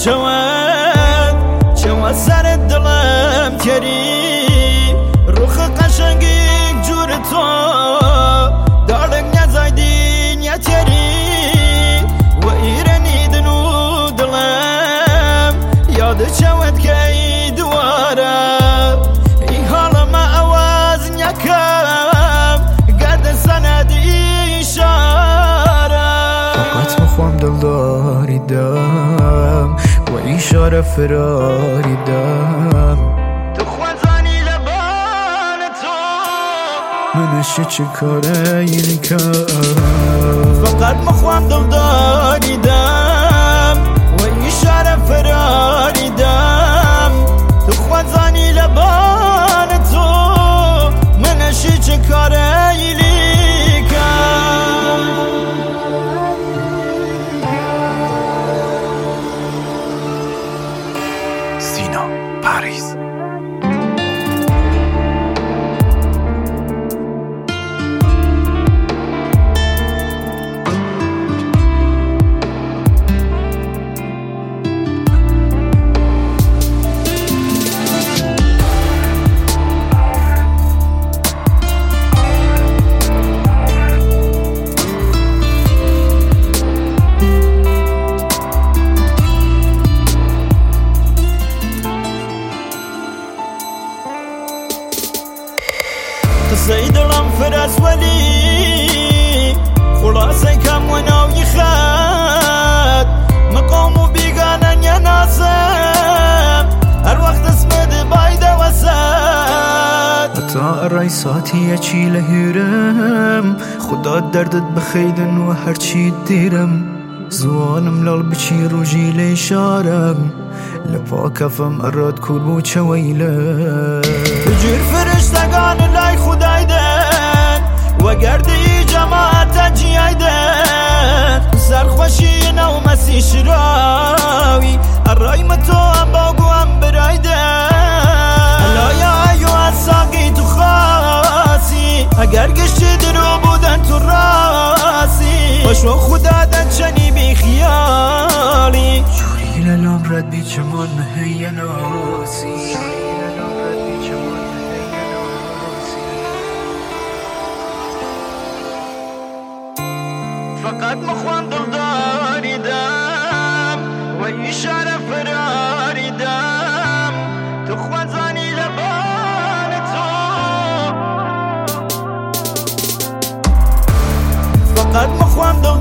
چواد سر دلم کری روخ قشنگی جور تو دارک نزایدین یا تری و ایرانی دنو دلم یاد چواد که دواره ای حالا ما آواز نکم گرد سند اشاره فقط مخوام دلداری دم و اشاره فراری دم تو خوانزانی لبان تو منشی چه کاره یلی کم فقط مخوام دلداری دم و اشاره فراری دم تو خوانزانی لبان تو منشی چه کاره یلی سینا پاریس قصەی دڵم فرەس وەلی خوڵاسەی کەم وە ناوی خەت مقام و بیگانە نەناسم هەر وەخت اسمت بایدەوە سەد هەتا ئەڕای ساتیەکی لە هێرم خدا دەردت بخەیدن و هەرچیت دێرم زوانم لاڵ بچی ڕۆژی لێ شارم لە پاکەفەم ئەڕات کوور بوو چەوەیلە بجور فرشتگان لای خدایدن و گردی جماعت جیایدن سرخوشی نو مسی شراوی الرای متو هم باگو هم برایدن الایا ایو از ساقی تو خاصی اگر گشتی درو بودن تو راسی وشو خدا دن چنی بی خیالی جوری للام رد بی چمان مهی ناسی فقط مخوان دلداری دم و اشاره فراری دم تو خوانزانی لبان تو فقط مخوان